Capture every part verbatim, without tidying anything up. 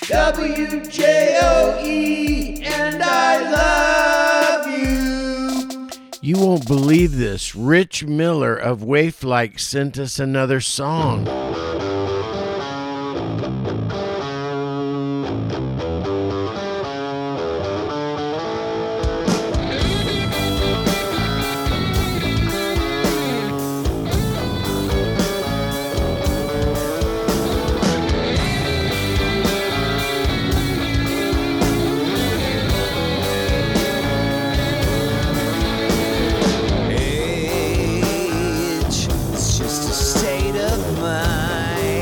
W J O E, and I love you. You won't believe this. Rich Miller of Waiflike sent us another song. Age is just a state of mind.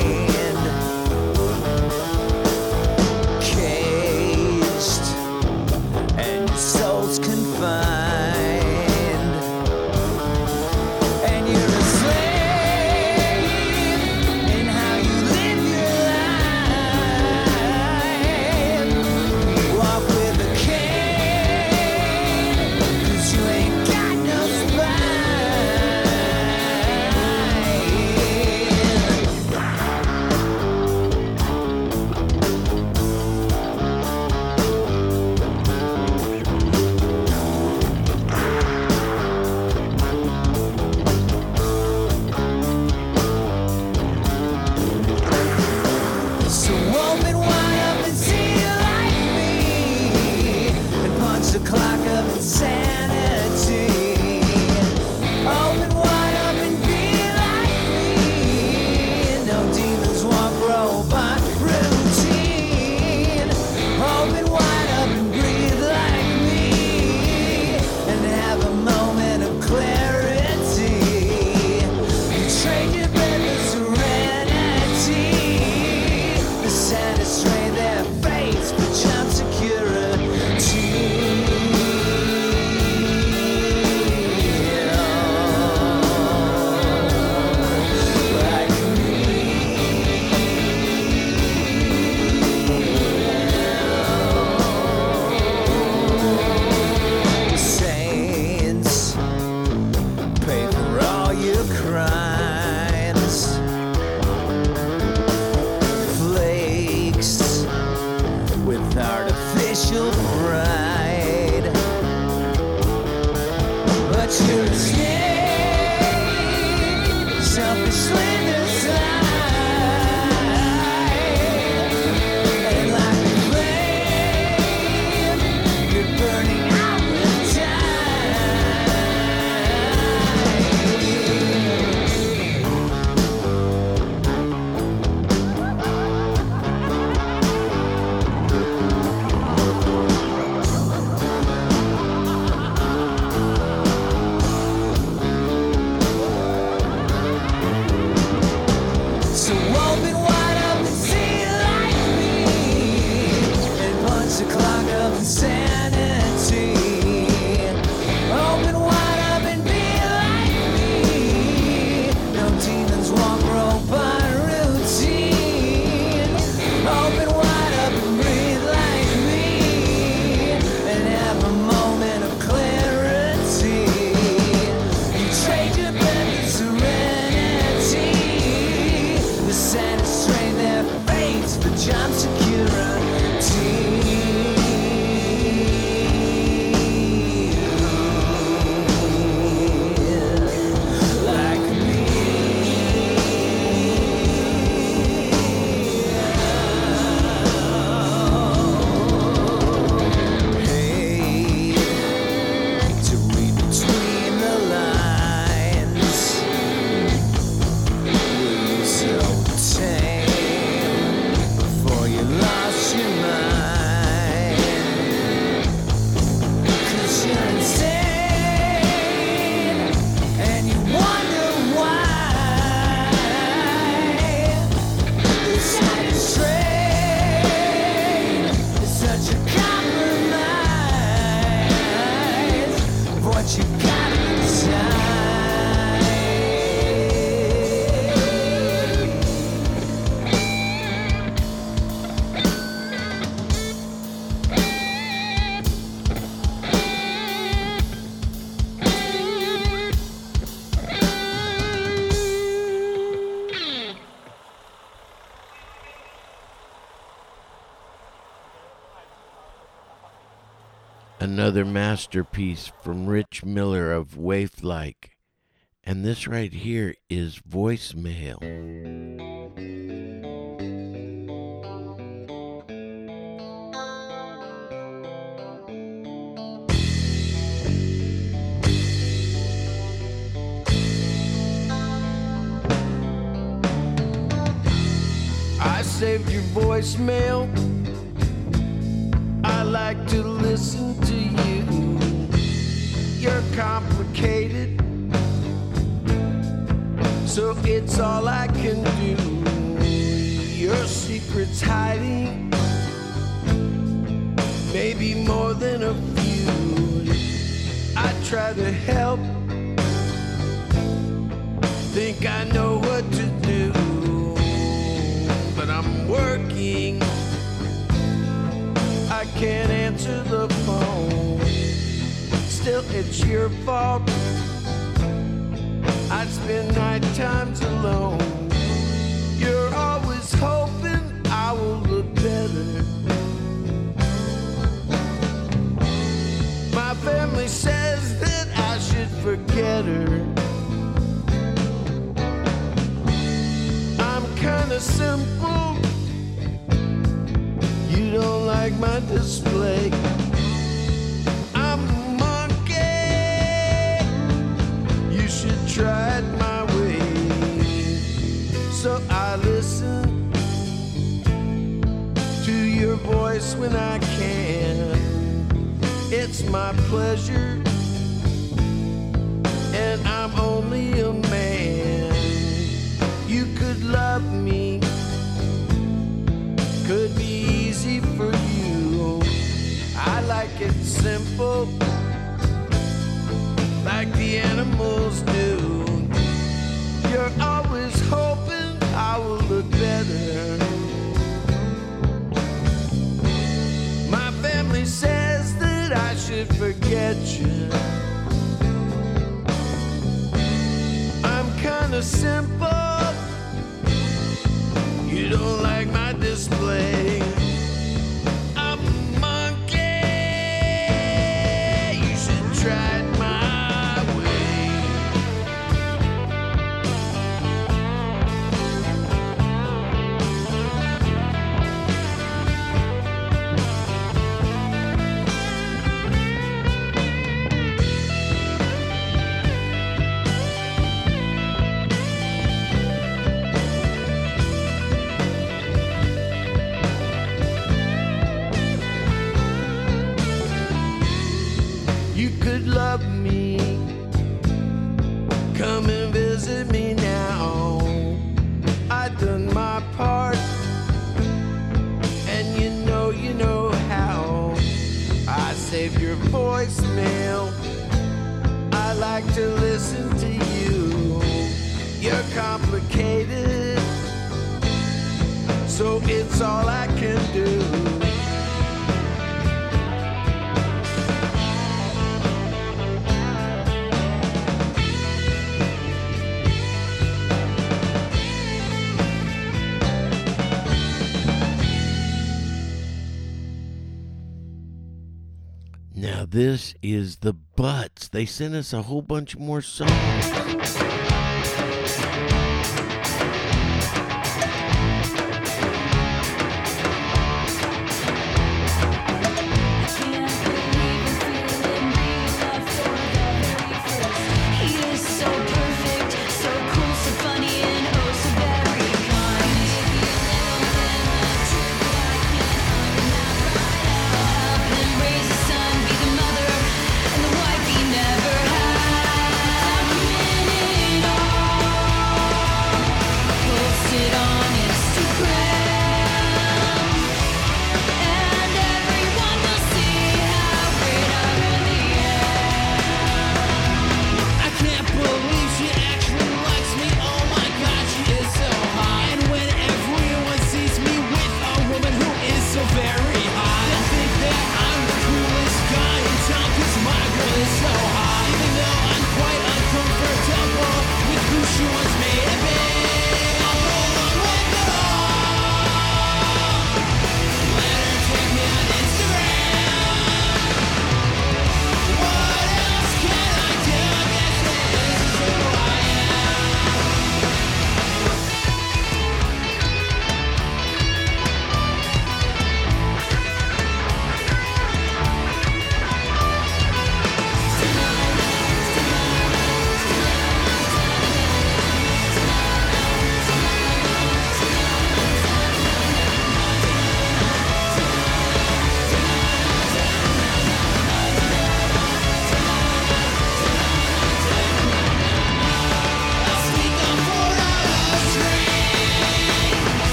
Another masterpiece from Rich Miller of Waif Like. And this right here is Voicemail. I saved your voicemail. I like to listen to you. You're complicated, so it's all I can do. Your secret's hiding, maybe more than a few. I try to help, think I know what to do, but I'm working, I can't answer the phone. Still, it's your fault, I spend night times alone. You're always hoping I will look better. My family says that I should forget her. I'm kinda simple, you don't like my display. I'm a monkey, you should try it my way. So I listen to your voice when I can. It's my pleasure, and I'm only a man. You could love me, could be easy for you. I like it simple, like the animals do. You're always hoping I will look better. My family says that I should forget you. I'm kinda simple, you don't like my display. I'm a monkey, you should try it my way. You could love me, come and visit me now. I've done my part, and you know, you know how. I saved your voicemail, I like to listen to you. You're complicated, so it's all I can do. Now this is the Butts. They sent us a whole bunch more songs. Never had.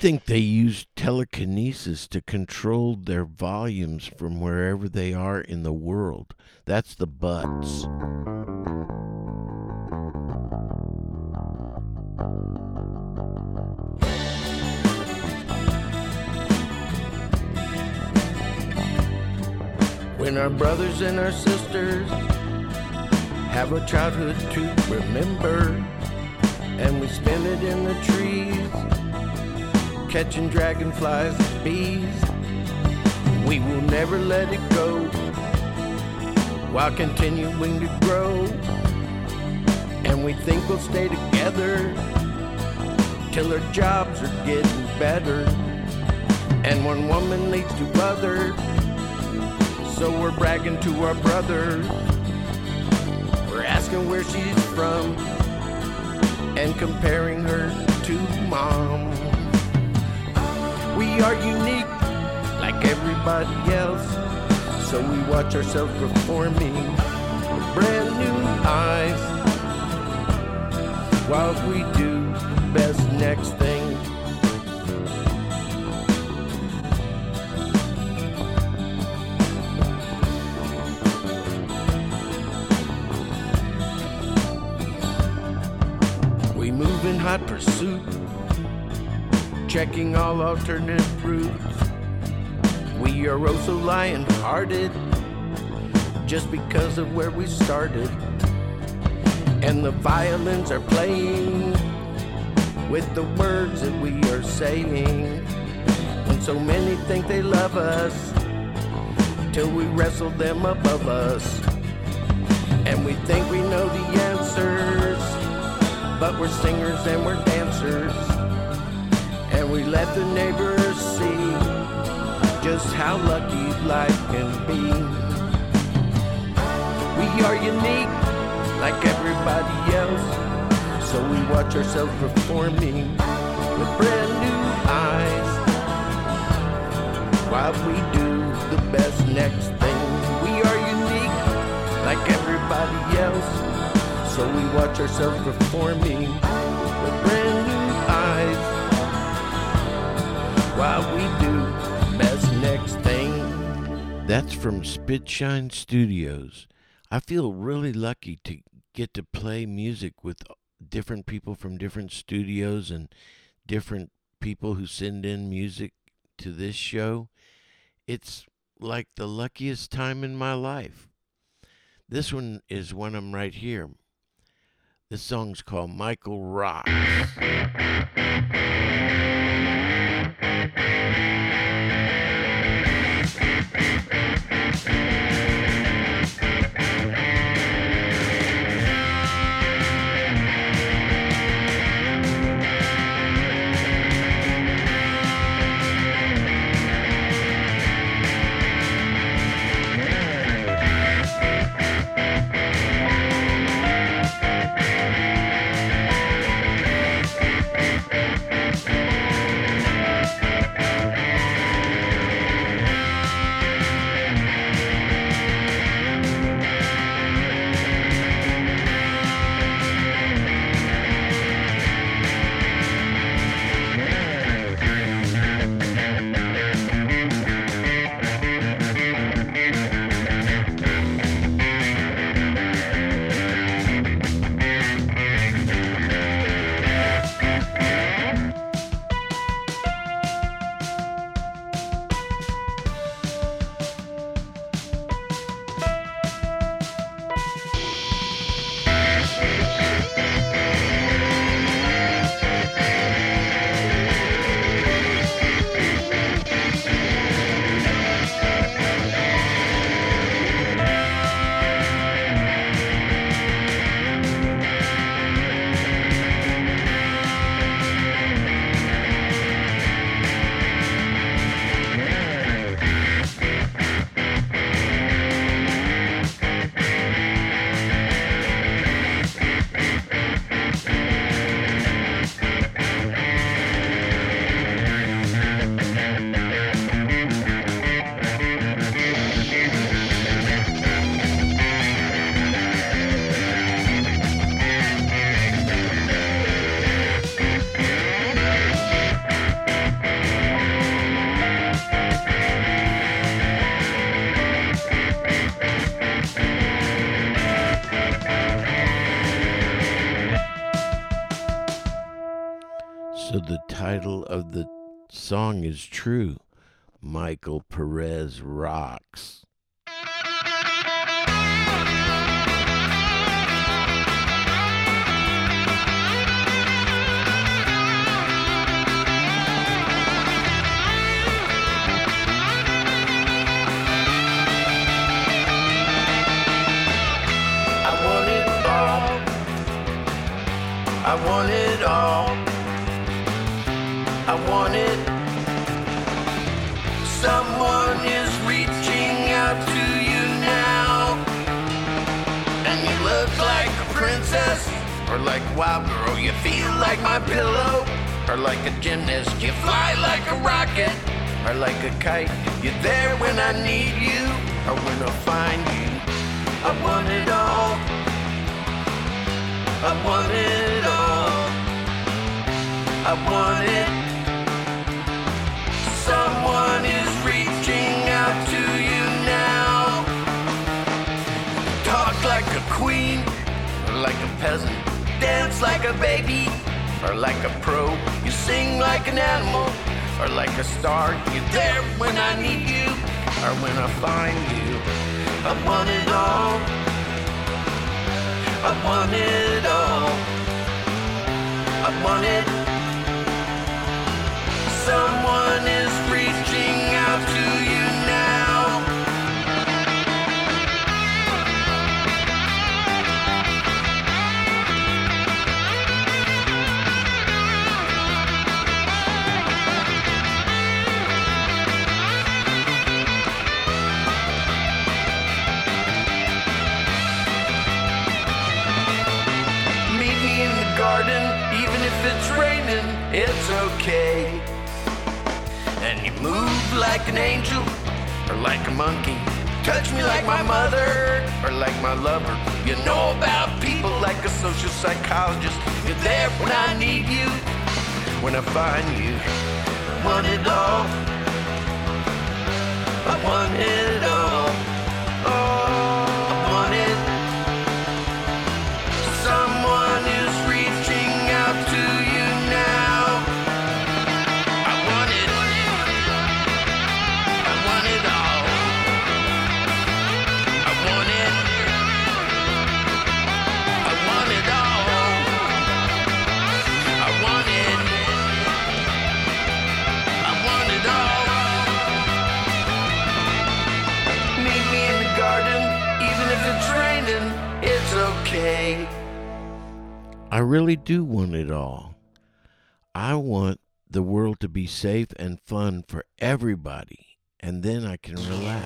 think they use telekinesis to control their volumes from wherever they are in the world. That's the Butts. When our brothers and our sisters have a childhood to remember, and we spend it in the trees, catching dragonflies and bees, we will never let it go, while continuing to grow. And we think we'll stay together till our jobs are getting better, and one woman leads to other. So we're bragging to our brother, we're asking where she's from, and comparing her to mom. We are unique like everybody else, so we watch ourselves performing with brand new eyes, while we do the best next thing. In hot pursuit, checking all alternate routes. We are oh so lion-hearted, just because of where we started. And the violins are playing with the words that we are saying. When so many think they love us, till we wrestle them above us. And we think we know the answers, but we're singers and we're dancers, and we let the neighbors see just how lucky life can be. We are unique like everybody else, so we watch ourselves performing with brand new eyes, while we do the best next thing. We are unique like everybody else, so we watch ourselves performing with brand new eyes, while we do the best next thing. That's from Spitshine Studios. I feel really lucky to get to play music with different people from different studios and different people who send in music to this show. It's like the luckiest time in my life. This one is one of them right here. This song's called Michael Rocks. title of the song is true. Michael Perez rocks. I want it all. I want it. Someone is reaching out to you now. And you look like a princess, or like a wild girl. You feel like my pillow, or like a gymnast. You fly like a rocket, or like a kite. You're there when I need you, or when I find you. I want it all. I want it all. I want it. Someone is reaching out to you now. Talk like a queen, or like a peasant. Dance like a baby, or like a pro. You sing like an animal, or like a star. You're there when I need you, or when I find you. I want it all. I want it all. I want it. Someone is reaching out to you now. Garden, even if it's raining, it's okay. And you move like an angel, or like a monkey. Touch me like my mother, or like my lover. You know about people like a social psychologist. You're there when I need you, when I find you. I want it all. I want it all. Oh, I want it. Someone is reaching out to you now. I want it. I want it all. I want it. I want it all. I want it. I want it all. Meet me in the garden, even if it's raining, it's okay. I really do want it all. I want the world to be safe and fun for everybody, and then I can relax.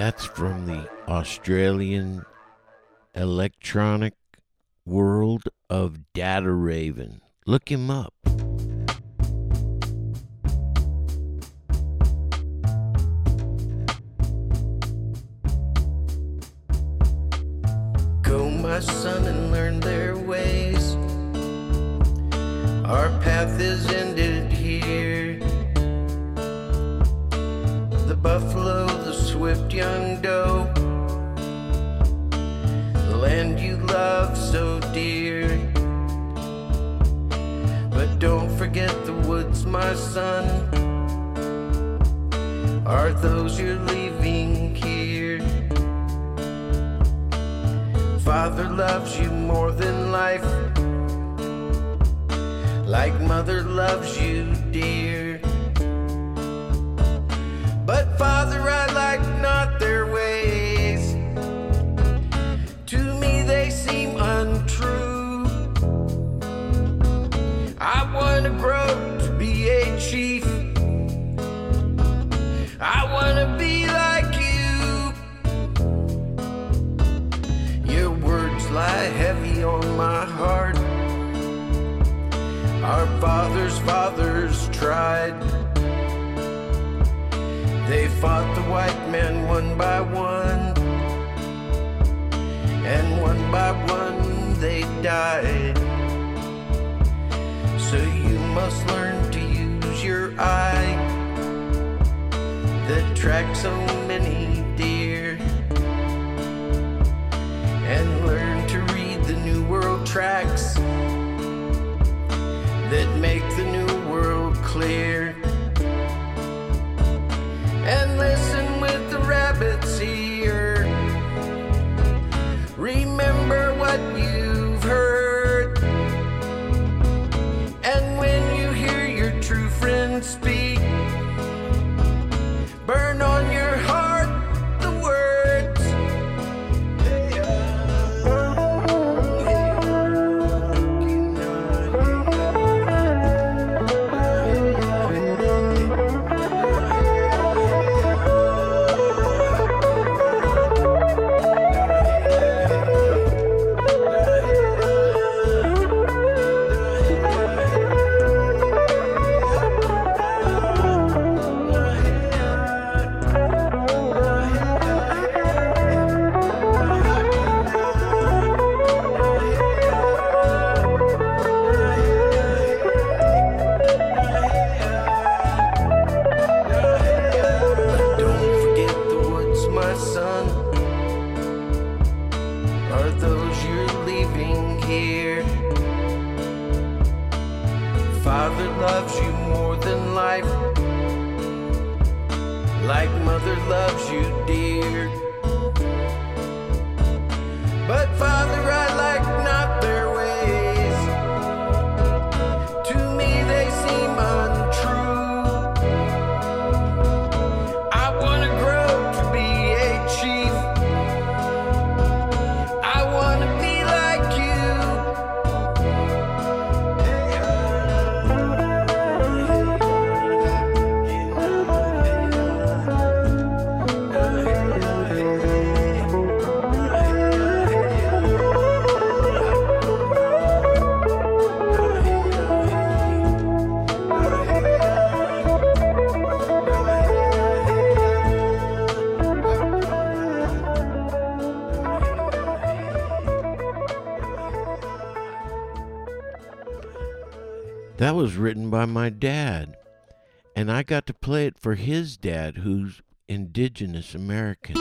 That's from the Australian electronic world of Data Raven. Look him up. Go, my son, and learn their ways. Our path is ended here. The buffalo, the swift young doe, the land you love so dear. But don't forget the woods, my son, are those you're leaving here. Father loves you more than life, like mother loves you dear. But Father, I like not their ways. To me they seem untrue. I want to grow to be a chief. I want to be like you. Your words lie heavy on my heart. Our fathers' fathers tried. They fought the white man one by one, and one by one they died. So you must learn to use your eye that tracks so many deer, and learn to read the New World tracks that make the New World clear. And listen with the rabbit's ear. Remember what you've heard. And when you hear your true friend speak, burn on your heart the words. Father loves you more than life, like mother loves you dear. But Father, I like not their ways. To me they seem untrue. I want to grow to be a chief. I want to be like you. That was written by my dad, and I got to play it for his dad, who's Indigenous American.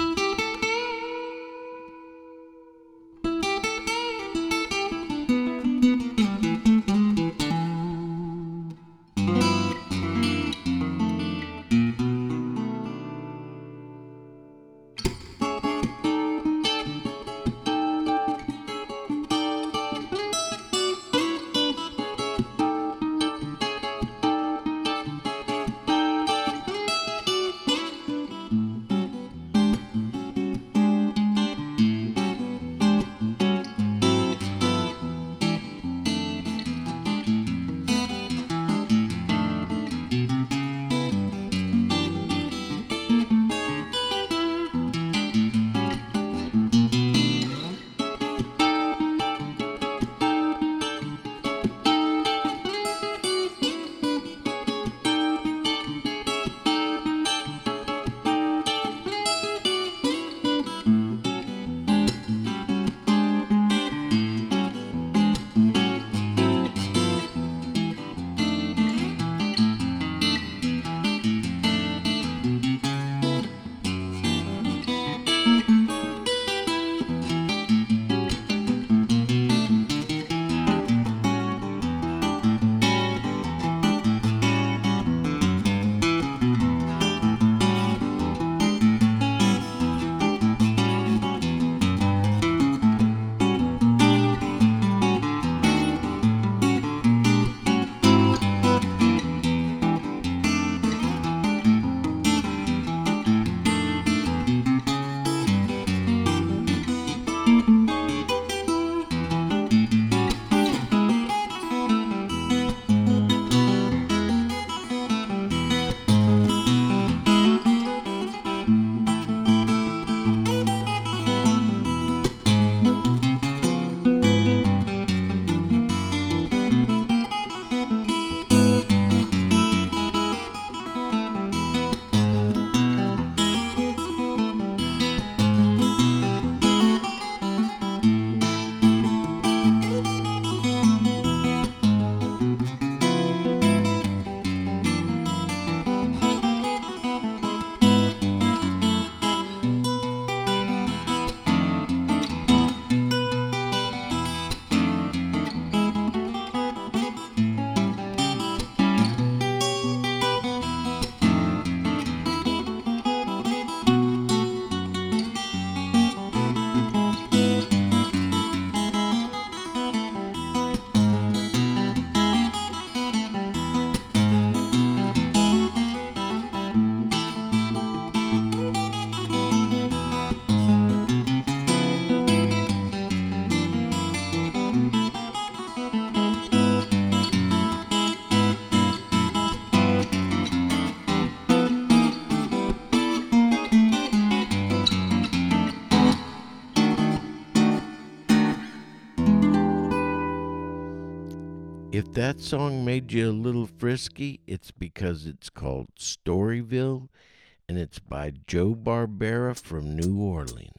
If that song made you a little frisky, it's because it's called Storyville, and it's by Joe Barbera from New Orleans.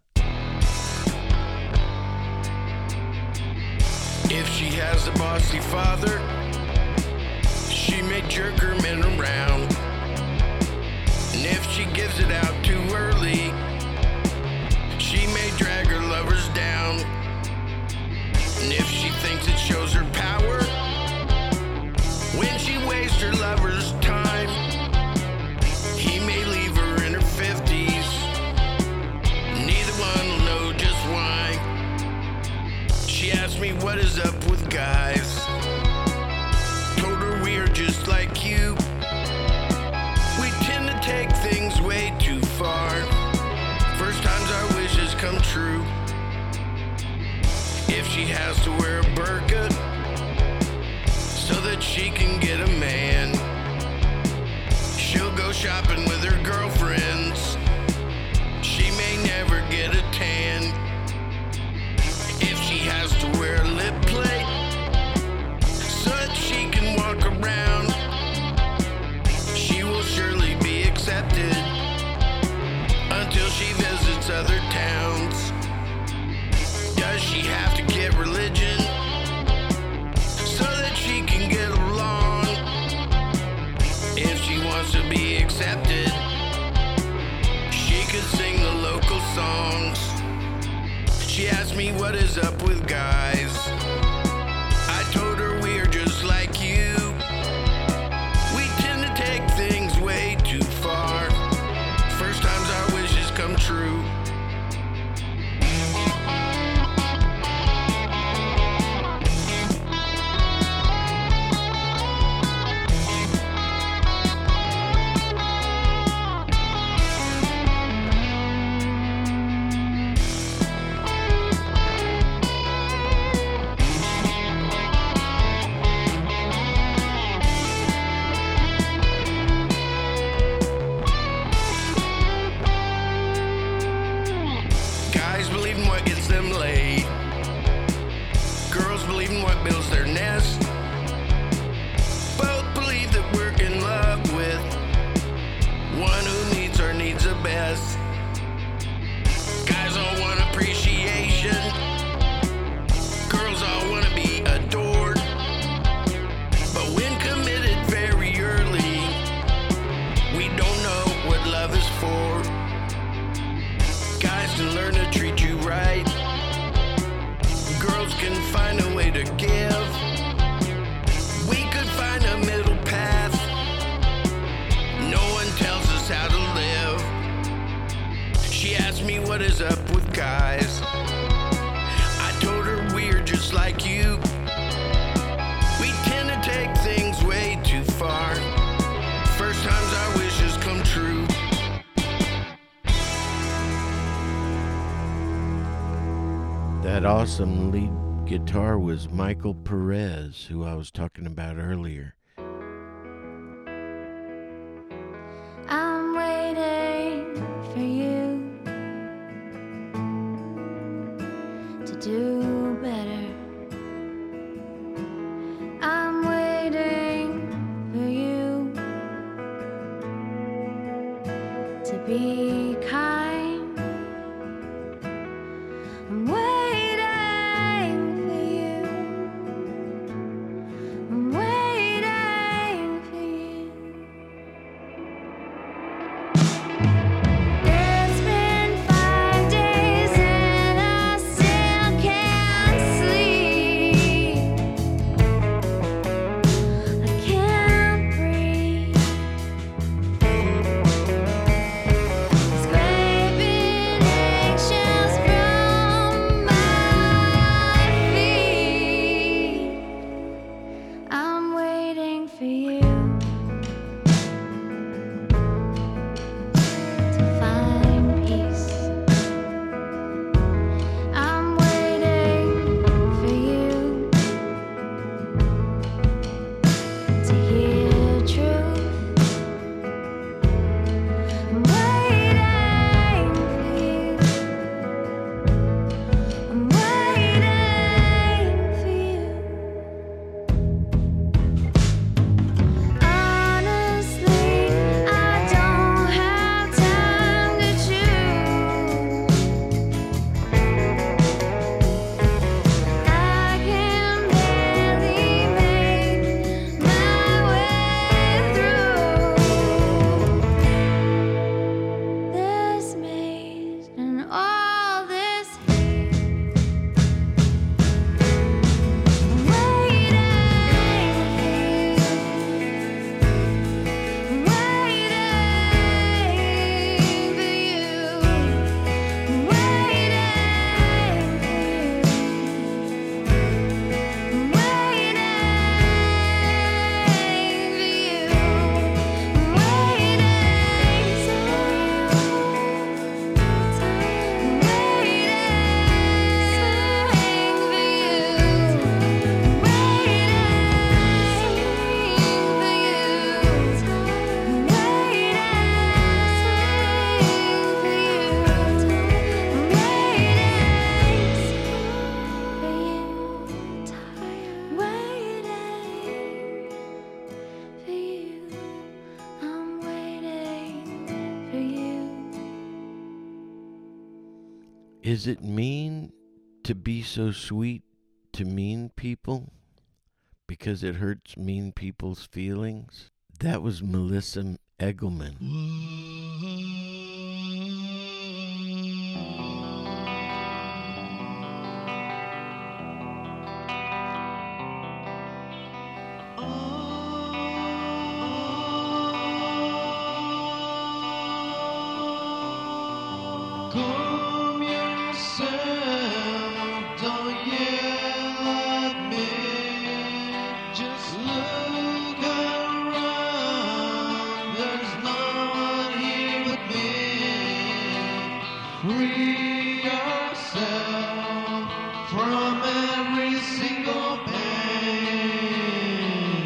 If she has a bossy father, she may jerk her men around. And if she gives it out too early, she may drag her lovers down. And if she thinks it shows her power when she wastes her lover's time, he may leave her in her fifties. Neither one will know just why. She asked me what is up with guys. Told her we're just like you. We tend to take things way too far. First times our wishes come true. If she has to wear a burqa so that she can get a man, she'll go shopping with her girlfriends. She may never get a tan. If she has to wear a lip plate so that she can walk around, she will surely be accepted until she visits other towns. Does she have to get religion so that she can get along? If she wants to be accepted, she could sing the local songs. She asked me what is up with guys. I told her we're just like you. We tend to take things way too far. First times our wishes come true. What is up with guys? I told her we're just like you. We tend to take things way too far. First times our wishes come true. That awesome lead guitar was Michael Perez, who I was talking about earlier. I'm waiting for you do better. I'm waiting for you to be kind. I'm waiting for you. I'm waiting for you. There's been five days and I still can't sleep. Is it mean to be so sweet to mean people because it hurts mean people's feelings? That was Melissa Egelman. Calm yourself, don't yell at me. Just look around, there's no one here but me. Free yourself from every single pain.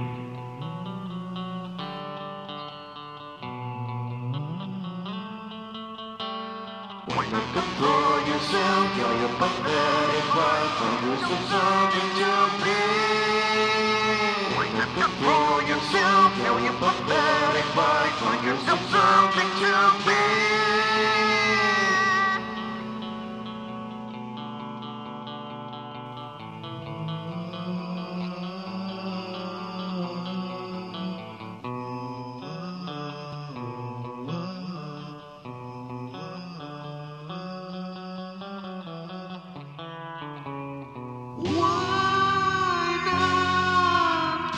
When you control yourself, you're your pathetic wife, and you're some something to be. When you control yourself, you're your pathetic wife, and you're some something to be. Why not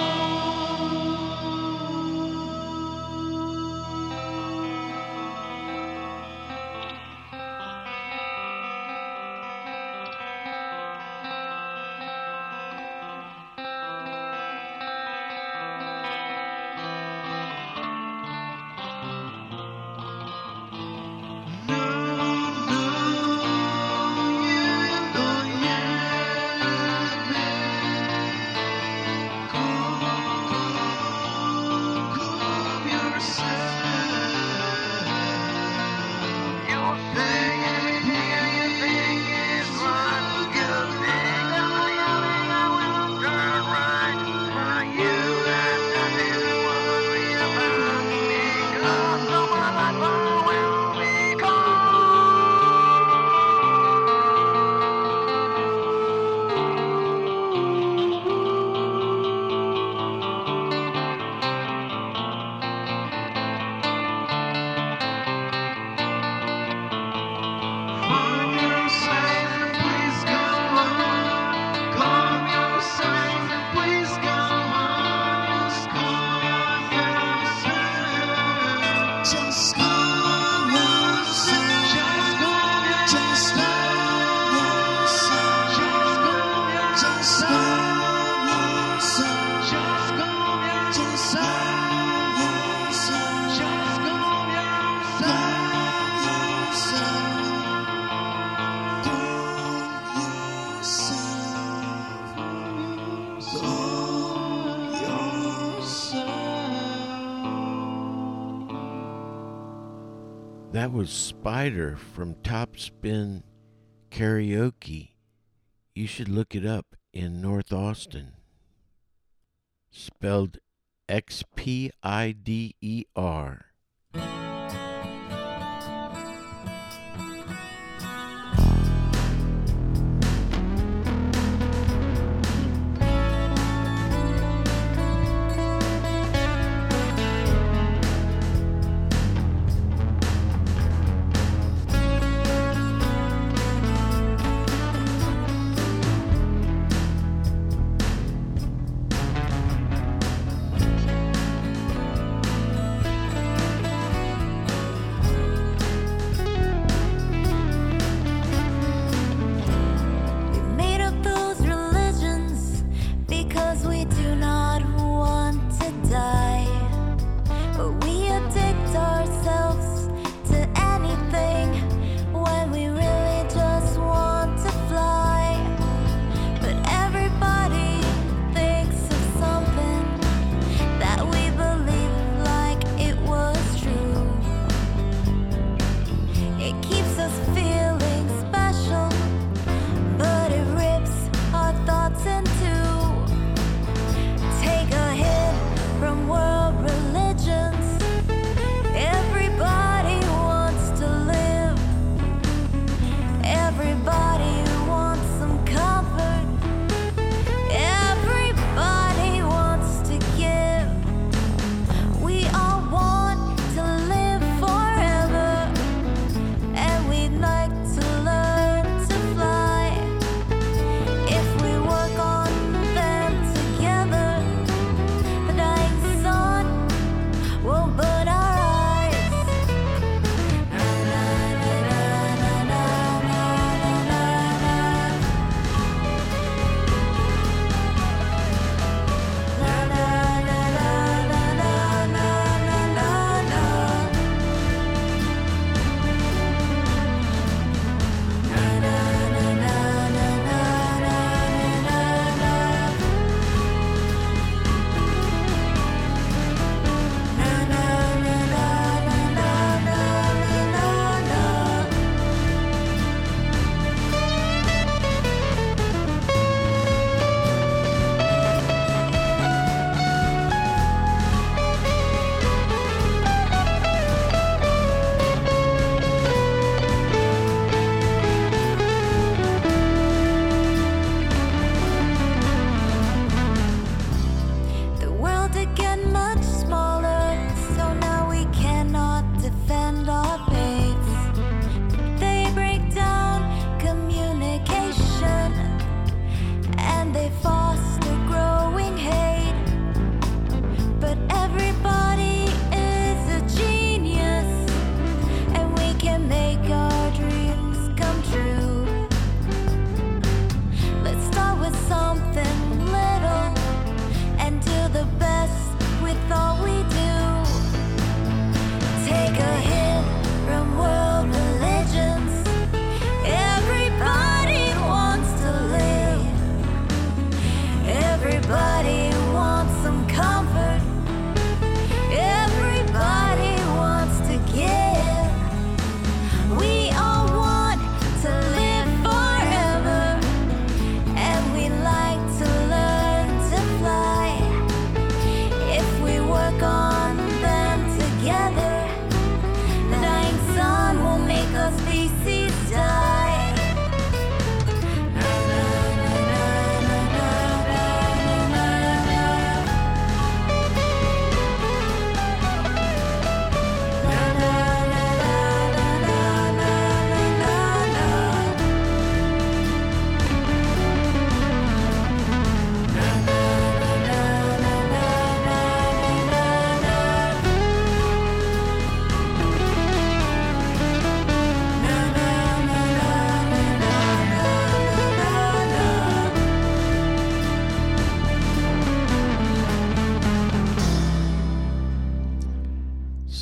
That was Spider from Topspin Karaoke. You should look it up in North Austin. Spelled X P I D E R.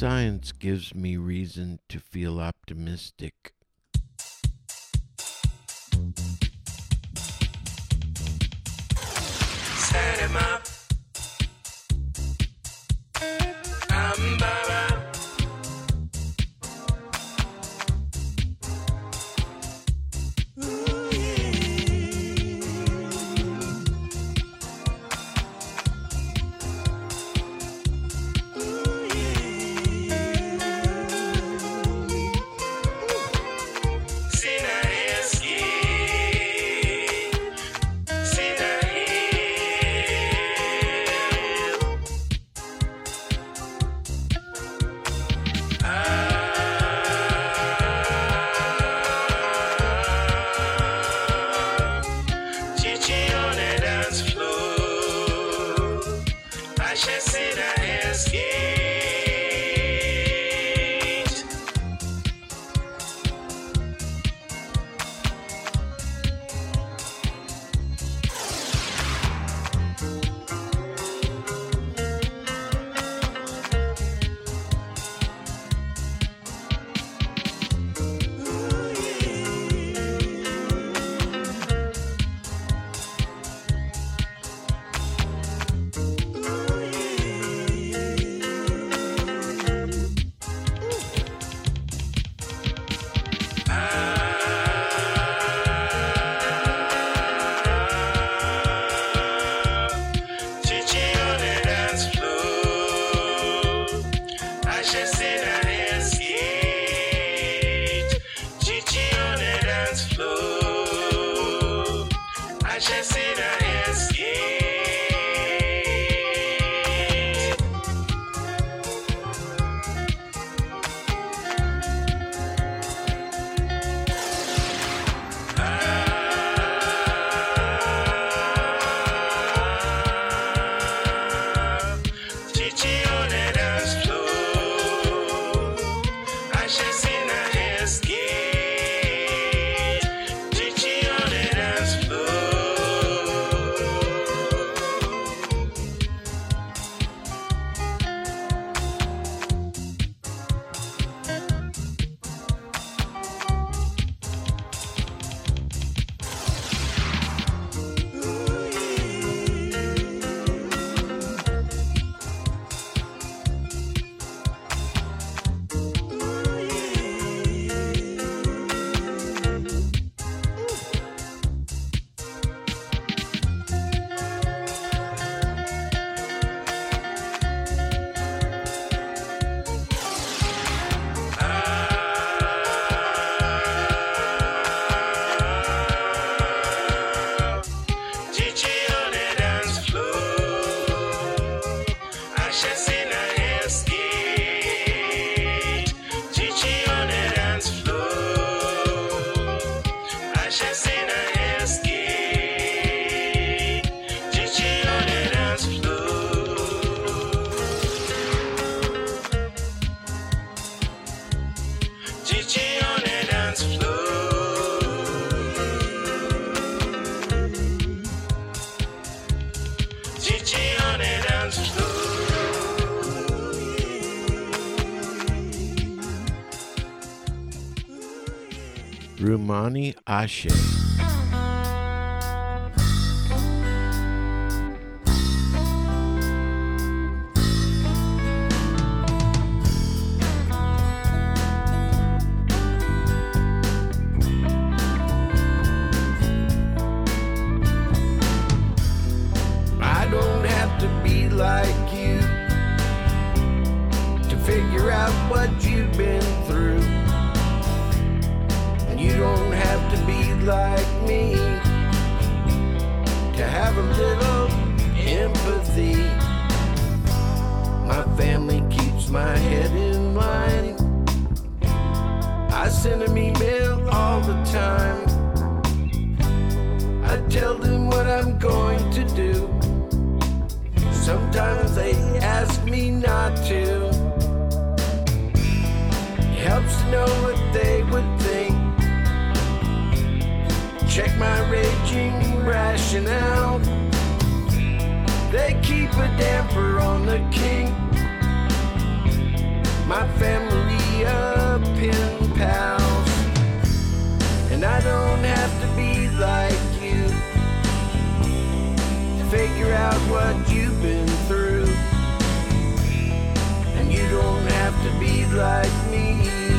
science gives me reason to feel optimistic. Set him up. I'm Baba. Ooh, yeah. Ooh, yeah. Sinayeski. Rumani Ashe. I don't have to be like you to figure out what you've been through. You don't have to be like me to have a little empathy. My family keeps my head in line. I send them email all the time. I tell them what I'm going to do. Sometimes they ask me not to. It helps to know what they would think. Check my raging rationale. They keep a damper on the king. my family of pen pals. And I don't have to be like you to figure out what you've been through. And you don't have to be like me.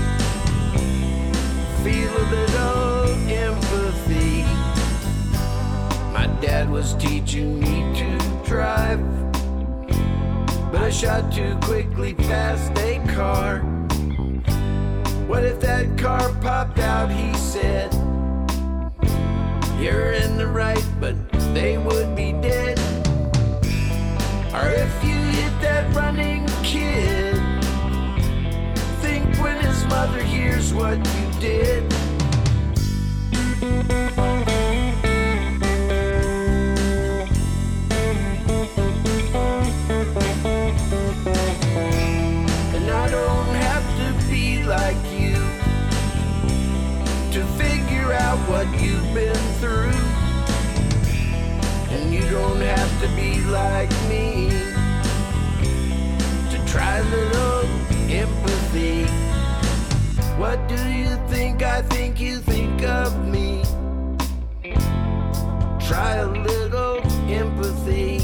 Feel a little empathy. My dad was teaching me to drive, but I shot too quickly past a car. What if that car popped out, he said. You're in the right, but they would be dead. Or if you hit that running kid, think when his mother hears what you did. And I don't have to be like you to figure out what you've been through. And you don't have to be like me to try a little empathy. What do you think I think you think of me? Try a little empathy.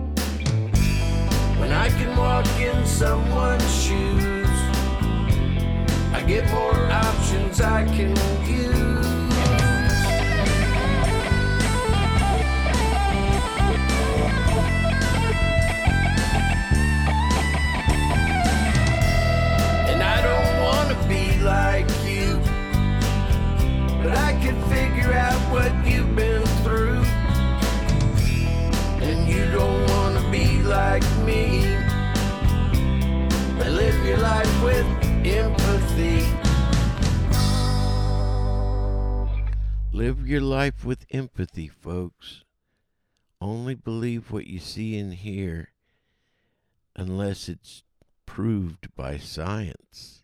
When I can walk in someone's shoes, I get more options I can use. And I don't want to be like you, but I can figure out what you've been through. And you don't want to be like me, but live your life with empathy. Live your life with empathy, folks. Only believe what you see and hear unless it's proved by science.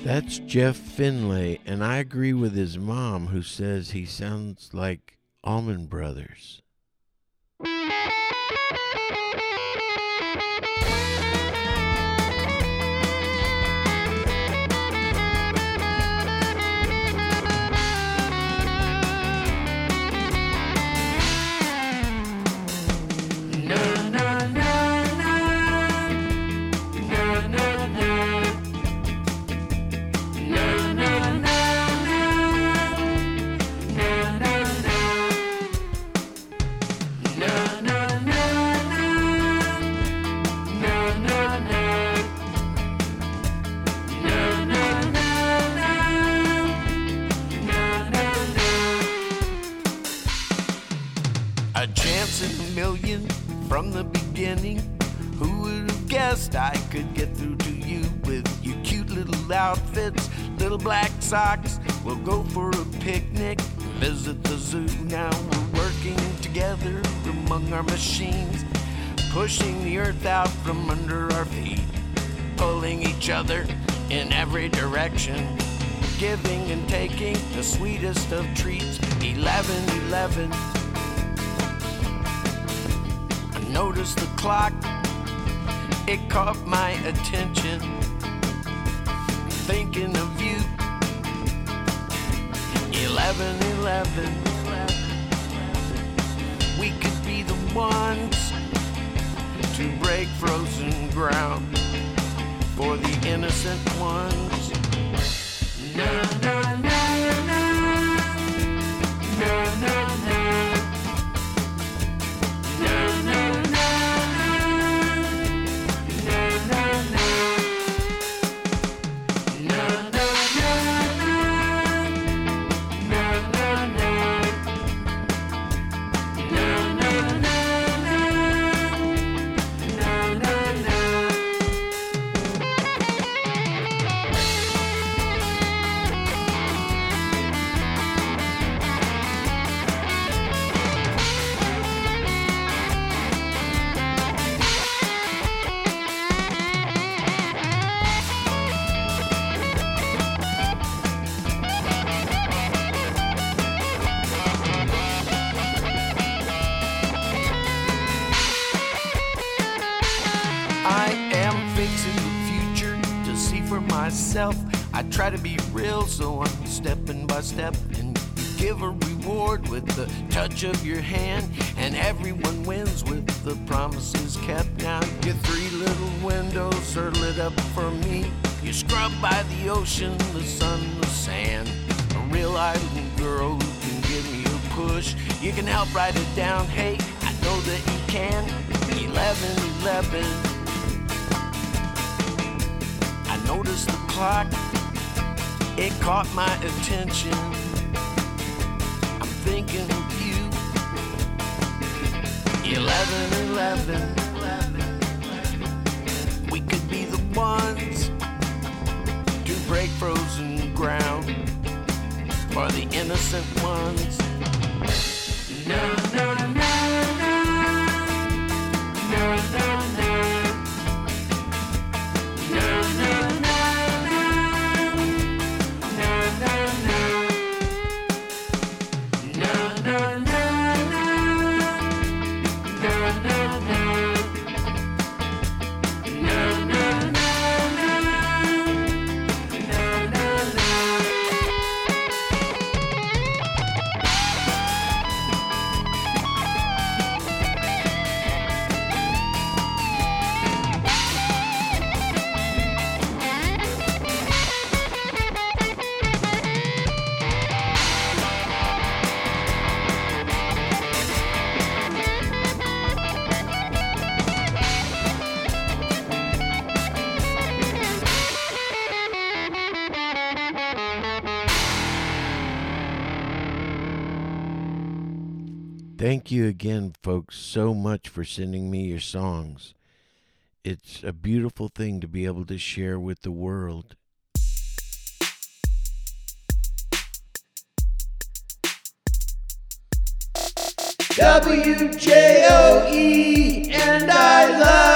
That's Jeff Finlay, and I agree with his mom, who says he sounds like Allman Brothers. A chance in a million from the beginning. Who would have guessed I could get through to you with your cute little outfits, little black socks? We'll go for a picnic, visit the zoo. Now we're working together among our machines, pushing the earth out from under our feet, pulling each other in every direction, giving and taking the sweetest of treats. eleven eleven. Noticed the clock, it caught my attention. Thinking of you. eleven eleven. We could be the ones to break frozen ground for the innocent ones. Na na na na. Na na na. Myself, I try to be real, so I'm stepping by step, and you give a reward with the touch of your hand, and everyone wins with the promises kept. Now your three little windows are lit up for me. You scrub by the ocean, the sun, the sand. A real island girl who can give me a push. You can help write it down, hey, I know that you can. eleven eleven. Noticed the clock, it caught my attention. I'm thinking of you. eleven eleven. We could be the ones to break frozen ground for the innocent ones. No, no, no, no. No, no, no. No, no. Thank you again, folks, so much for sending me your songs. It's a beautiful thing to be able to share with the world. W J O E, and I love